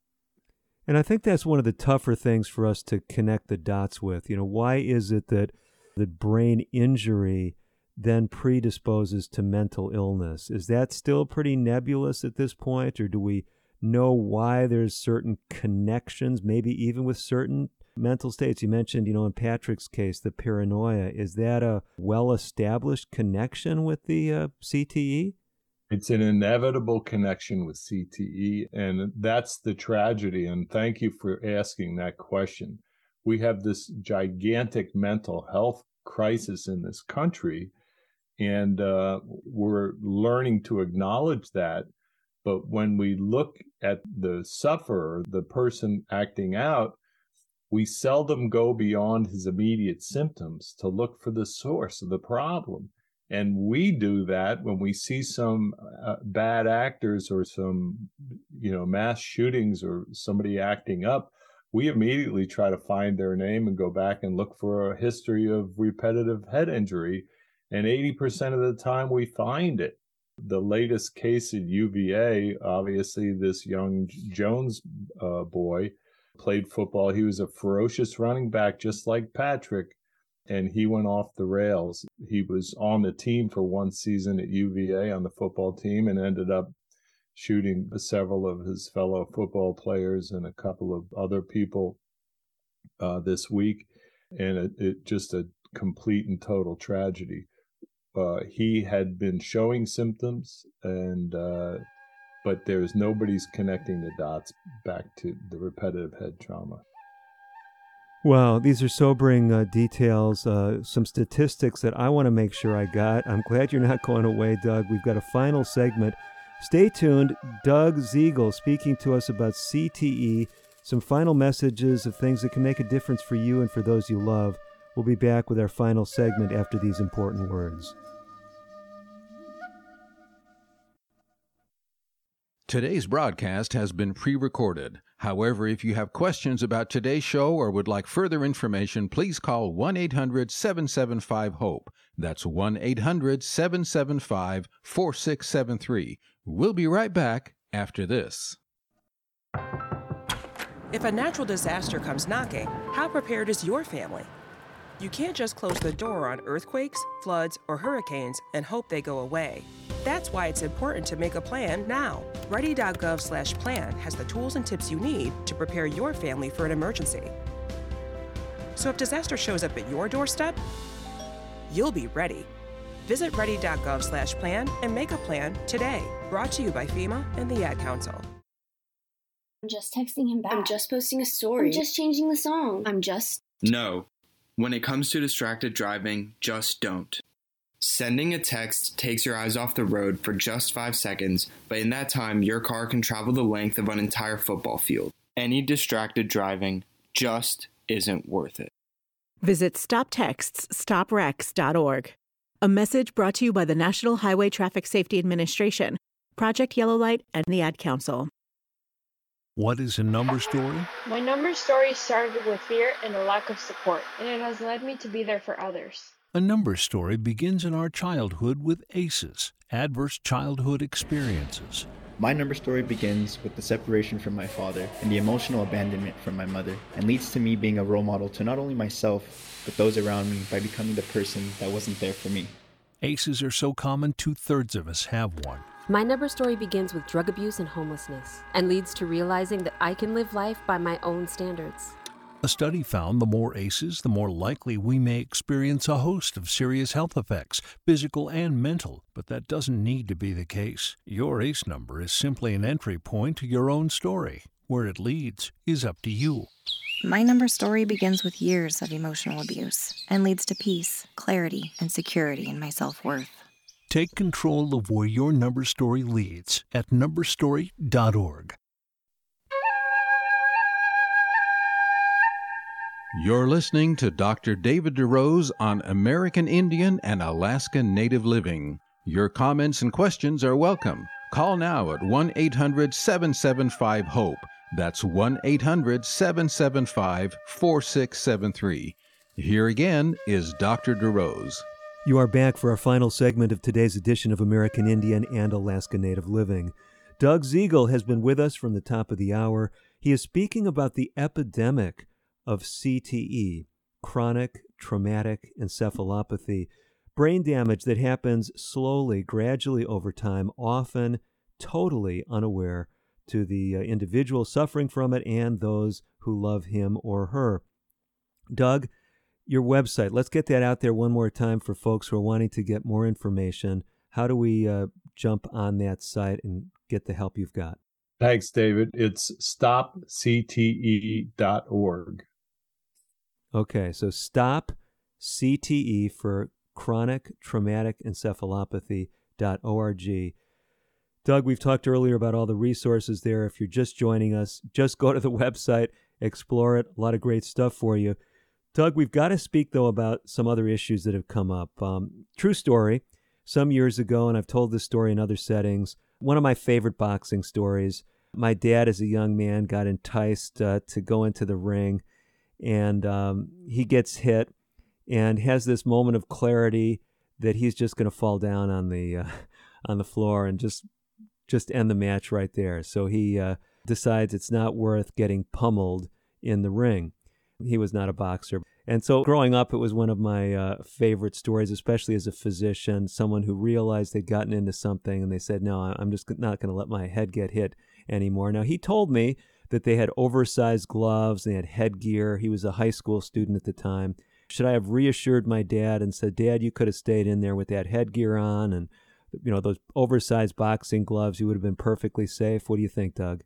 And I think that's one of the tougher things for us to connect the dots with. You know, why is it that that brain injury then predisposes to mental illness? Is that still pretty nebulous at this point, or do we know why there's certain connections, maybe even with certain mental states? You mentioned, you know, in Patrick's case, the paranoia. Is that a well-established connection with the uh, C T E? It's an inevitable connection with C T E, and that's the tragedy. And thank you for asking that question. We have this gigantic mental health crisis in this country, and uh, we're learning to acknowledge that. But when we look at the sufferer, the person acting out, we seldom go beyond his immediate symptoms to look for the source of the problem. And we do that when we see some uh, bad actors or some, you know, mass shootings or somebody acting up. We immediately try to find their name and go back and look for a history of repetitive head injury. And eighty percent of the time we find it. The latest case at U V A, obviously, this young Jones uh, boy played football. He was a ferocious running back, just like Patrick, and he went off the rails. He was on the team for one season at U V A on the football team and ended up shooting several of his fellow football players and a couple of other people uh, this week. And it, it just a complete and total tragedy. Uh, he had been showing symptoms, and uh, but there's nobody's connecting the dots back to the repetitive head trauma. Wow, these are sobering uh, details, uh, some statistics that I want to make sure I got. I'm glad you're not going away, Doug. We've got a final segment. Stay tuned. Doug Ziegel speaking to us about C T E, some final messages of things that can make a difference for you and for those you love. We'll be back with our final segment after these important words. Today's broadcast has been pre-recorded. However, if you have questions about today's show or would like further information, please call one eight hundred seven seven five HOPE. That's one eight hundred seven seven five four six seven three. We'll be right back after this. If a natural disaster comes knocking, how prepared is your family? You can't just close the door on earthquakes, floods, or hurricanes and hope they go away. That's why it's important to make a plan now. Ready dot gov slash plan has the tools and tips you need to prepare your family for an emergency. So if disaster shows up at your doorstep, you'll be ready. Visit ready dot gov slash plan and make a plan today. Brought to you by FEMA and the Ad Council. I'm just texting him back. I'm just posting a story. I'm just changing the song. I'm just... No. When it comes to distracted driving, just don't. Sending a text takes your eyes off the road for just five seconds, but in that time, your car can travel the length of an entire football field. Any distracted driving just isn't worth it. Visit stop texts stop wrecks dot org. A message brought to you by the National Highway Traffic Safety Administration, Project Yellow Light, and the Ad Council. What is a number story? My number story started with fear and a lack of support, and it has led me to be there for others. A number story begins in our childhood with A C Es, adverse childhood experiences. My number story begins with the separation from my father and the emotional abandonment from my mother, and leads to me being a role model to not only myself, but those around me by becoming the person that wasn't there for me. A C Es are so common, two-thirds of us have one. My number story begins with drug abuse and homelessness, and leads to realizing that I can live life by my own standards. A study found the more A C Es, the more likely we may experience a host of serious health effects, physical and mental, but that doesn't need to be the case. Your A C E number is simply an entry point to your own story. Where it leads is up to you. My number story begins with years of emotional abuse and leads to peace, clarity, and security in my self-worth. Take control of where your number story leads at number story dot org. You're listening to Doctor David DeRose on American Indian and Alaska Native Living. Your comments and questions are welcome. Call now at one eight hundred seven seven five HOPE. That's one eight hundred seven seven five four six seven three. Here again is Doctor DeRose. You are back for our final segment of today's edition of American Indian and Alaska Native Living. Doug Ziegel has been with us from the top of the hour. He is speaking about the epidemic of C T E, chronic traumatic encephalopathy, brain damage that happens slowly, gradually over time, often totally unaware to the uh, individual suffering from it and those who love him or her. Doug, your website, let's get that out there one more time for folks who are wanting to get more information. How do we uh, jump on that site and get the help you've got? Thanks, David. It's stop C T E dot org. Okay, so stop C T E for chronic traumatic encephalopathy dot org. Doug, we've talked earlier about all the resources there. If you're just joining us, just go to the website, explore it. A lot of great stuff for you. Doug, we've got to speak, though, about some other issues that have come up. Um, true story, some years ago, and I've told this story in other settings, one of my favorite boxing stories. My dad, as a young man, got enticed uh, to go into the ring, and um, he gets hit and has this moment of clarity that he's just going to fall down on the uh, on the floor and just just end the match right there. So he uh, decides it's not worth getting pummeled in the ring. He was not a boxer. And so growing up, it was one of my uh, favorite stories, especially as a physician, someone who realized they'd gotten into something and they said, no, I'm just not going to let my head get hit anymore. Now, he told me that they had oversized gloves, they had headgear. He was a high school student at the time. Should I have reassured my dad and said, Dad, you could have stayed in there with that headgear on and, you know, those oversized boxing gloves, you would have been perfectly safe? What do you think, Doug?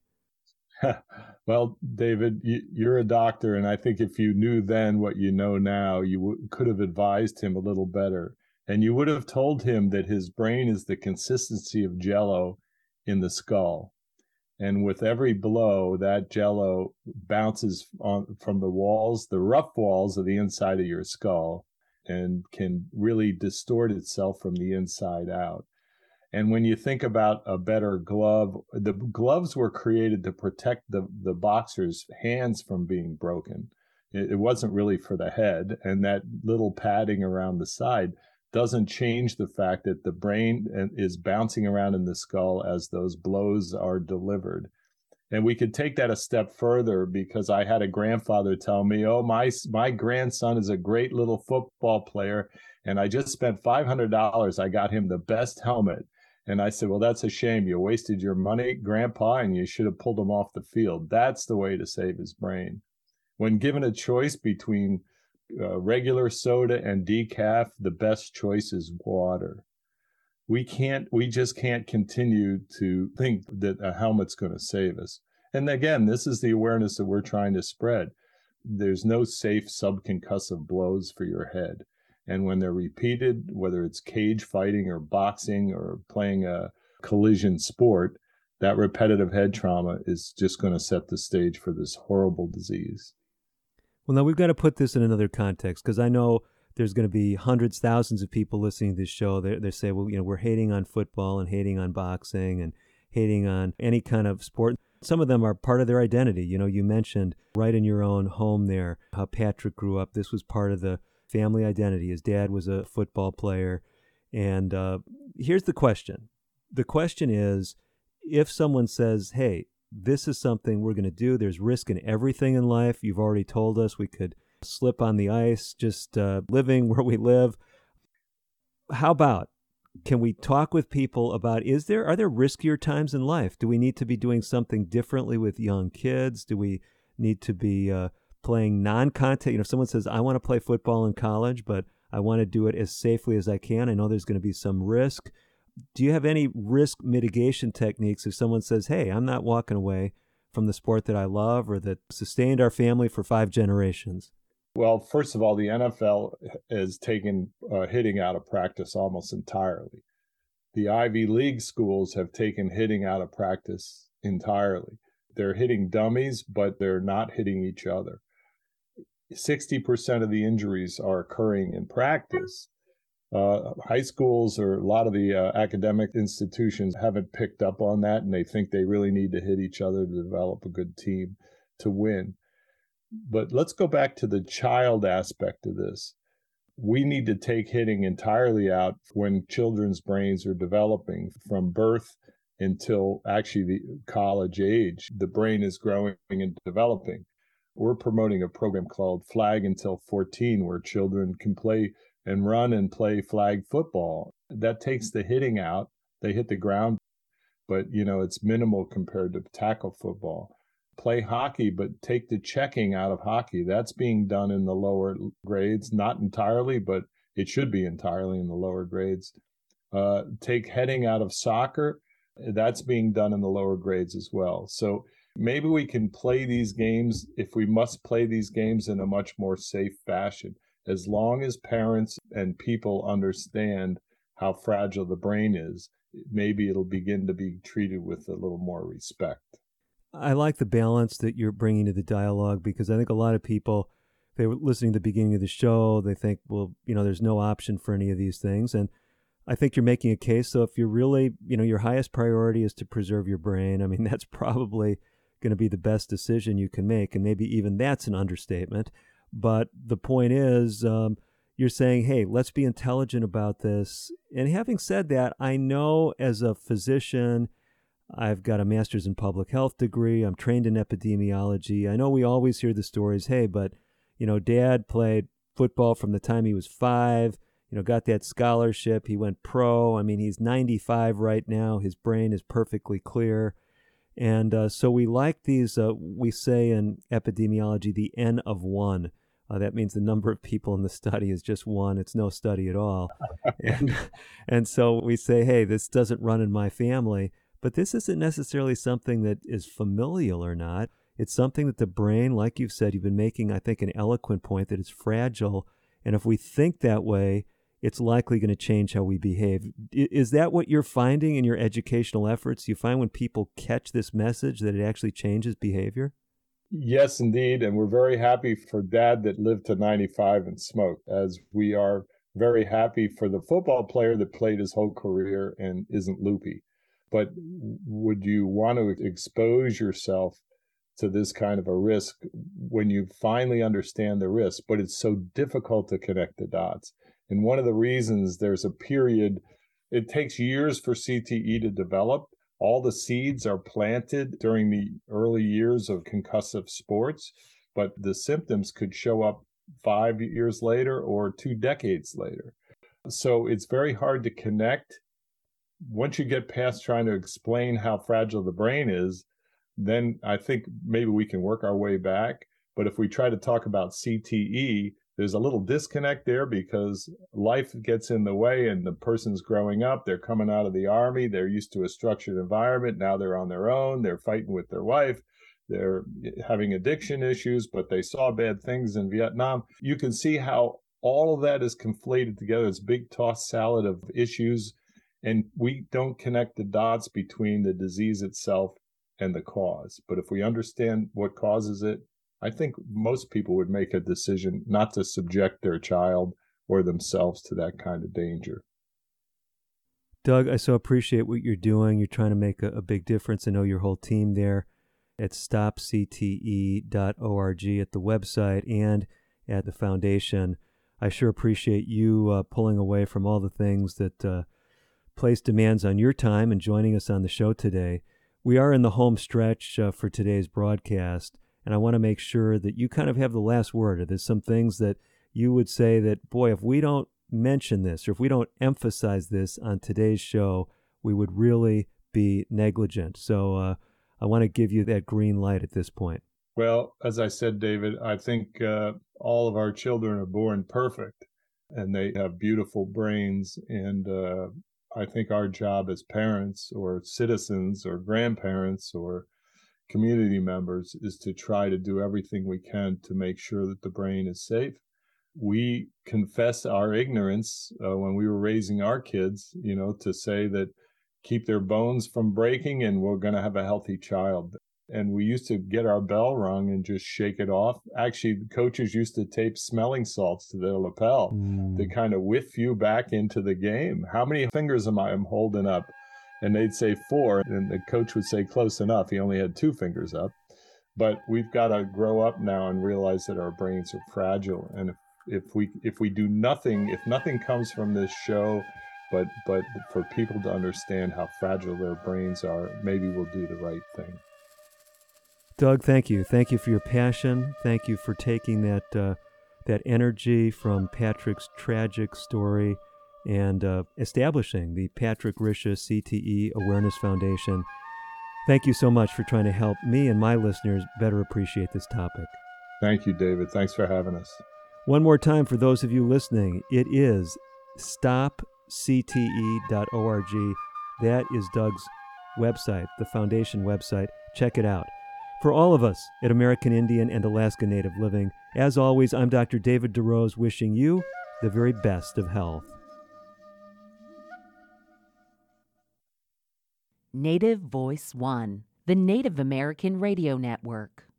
Well, David, you, you're a doctor, and I think if you knew then what you know now, you w- could have advised him a little better. And you would have told him that his brain is the consistency of Jell-O in the skull. And with every blow, that Jell-O bounces on from the walls, the rough walls of the inside of your skull, and can really distort itself from the inside out. And when you think about a better glove, the gloves were created to protect the, the boxer's hands from being broken. It, it wasn't really for the head. And that little padding around the side doesn't change the fact that the brain is bouncing around in the skull as those blows are delivered. And we could take that a step further, because I had a grandfather tell me, oh, my, my grandson is a great little football player, and I just spent five hundred dollars. I got him the best helmet. And I said, well, that's a shame. You wasted your money, Grandpa, and you should have pulled him off the field. That's the way to save his brain. When given a choice between uh, regular soda and decaf, the best choice is water. We can't, we just can't continue to think that a helmet's going to save us. And again, this is the awareness that we're trying to spread. There's no safe subconcussive blows for your head. And when they're repeated, whether it's cage fighting or boxing or playing a collision sport, that repetitive head trauma is just going to set the stage for this horrible disease. Well, now we've got to put this in another context, because I know there's going to be hundreds, thousands of people listening to this show. They they say, well, you know, we're hating on football and hating on boxing and hating on any kind of sport. Some of them are part of their identity. You know, you mentioned right in your own home there how Patrick grew up. This was part of the family identity. His dad was a football player. And uh, here's the question. The question is, if someone says, hey, this is something we're going to do, there's risk in everything in life. You've already told us we could slip on the ice just uh, living where we live. How about, can we talk with people about, is there, are there riskier times in life? Do we need to be doing something differently with young kids? Do we need to be uh, playing non-contact? You know, if someone says, I want to play football in college, but I want to do it as safely as I can, I know there's going to be some risk. Do you have any risk mitigation techniques if someone says, hey, I'm not walking away from the sport that I love or that sustained our family for five generations? Well, first of all, the N F L has taken uh, hitting out of practice almost entirely. The Ivy League schools have taken hitting out of practice entirely. They're hitting dummies, but they're not hitting each other. sixty percent of the injuries are occurring in practice. Uh, high schools or a lot of the uh, academic institutions haven't picked up on that, and they think they really need to hit each other to develop a good team to win. But let's go back to the child aspect of this. We need to take hitting entirely out when children's brains are developing from birth until actually the college age. The brain is growing and developing. We're promoting a program called Flag Until fourteen, where children can play and run and play flag football. That takes the hitting out. They hit the ground, but you know, it's minimal compared to tackle football. Play hockey, but take the checking out of hockey. That's being done in the lower grades, not entirely, but it should be entirely in the lower grades. Uh, take heading out of soccer. That's being done in the lower grades as well. So maybe we can play these games, if we must play these games, in a much more safe fashion, as long as parents and people understand how fragile the brain is. Maybe it'll begin to be treated with a little more respect. I like the balance that you're bringing to the dialogue, because I think a lot of people, they were listening to the beginning of the show, they think, well, you know, there's no option for any of these things. And I think you're making a case. So if you're really, you know, your highest priority is to preserve your brain, I mean, that's probably going to be the best decision you can make. And maybe even that's an understatement. But the point is, um, you're saying, hey, let's be intelligent about this. And having said that, I know as a physician, I've got a master's in public health degree. I'm trained in epidemiology. I know we always hear the stories, hey, but, you know, Dad played football from the time he was five, you know, got that scholarship. He went pro. I mean, he's ninety-five right now. His brain is perfectly clear. And uh, so we like these, uh, we say in epidemiology, the N of one. Uh, that means the number of people in the study is just one. It's no study at all. and, and so we say, hey, this doesn't run in my family. But this isn't necessarily something that is familial or not. It's something that the brain, like you've said, you've been making, I think, an eloquent point that it's fragile. And if we think that way, it's likely going to change how we behave. Is that what you're finding in your educational efforts? You find when people catch this message that it actually changes behavior? Yes, indeed. And we're very happy for Dad that lived to ninety-five and smoked, as we are very happy for the football player that played his whole career and isn't loopy. But would you want to expose yourself to this kind of a risk when you finally understand the risk? But it's so difficult to connect the dots. And one of the reasons there's a period, it takes years for C T E to develop. All the seeds are planted during the early years of concussive sports, but the symptoms could show up five years later or two decades later. So it's very hard to connect. Once you get past trying to explain how fragile the brain is, then I think maybe we can work our way back. But if we try to talk about C T E, there's a little disconnect there because life gets in the way and the person's growing up. They're coming out of the Army. They're used to a structured environment. Now they're on their own. They're fighting with their wife. They're having addiction issues, but they saw bad things in Vietnam. You can see how all of that is conflated together. It's a big tossed salad of issues, and we don't connect the dots between the disease itself and the cause. But if we understand what causes it, I think most people would make a decision not to subject their child or themselves to that kind of danger. Doug, I so appreciate what you're doing. You're trying to make a, a big difference. I know your whole team there at stop c t e dot org at the website and at the foundation. I sure appreciate you uh, pulling away from all the things that uh, place demands on your time and joining us on the show today. We are in the home stretch uh, for today's broadcast. And I want to make sure that you kind of have the last word. There's some things that you would say that, boy, if we don't mention this or if we don't emphasize this on today's show, we would really be negligent. So uh, I want to give you that green light at this point. Well, as I said, David, I think uh, all of our children are born perfect and they have beautiful brains. And uh, I think our job as parents or citizens or grandparents or community members is to try to do everything we can to make sure that the brain is safe. We confess our ignorance uh, when we were raising our kids, you know, to say that keep their bones from breaking and we're going to have a healthy child. And we used to get our bell rung and just shake it off. Actually, the coaches used to tape smelling salts to their lapel mm. to kind of whiff you back into the game. How many fingers am I am holding up? And they'd say four, and the coach would say close enough. He only had two fingers up. But we've got to grow up now and realize that our brains are fragile. And if, if we if we do nothing, if nothing comes from this show, but but for people to understand how fragile their brains are, maybe we'll do the right thing. Doug, thank you. Thank you for your passion. Thank you for taking that uh, that energy from Patrick's tragic story and uh, establishing the Patrick Risha C T E Awareness Foundation. Thank you so much for trying to help me and my listeners better appreciate this topic. Thank you, David. Thanks for having us. One more time for those of you listening, it is stop c t e dot org. That is Doug's website, the foundation website. Check it out. For all of us at American Indian and Alaska Native Living, as always, I'm Doctor David DeRose wishing you the very best of health. Native Voice One, the Native American Radio Network.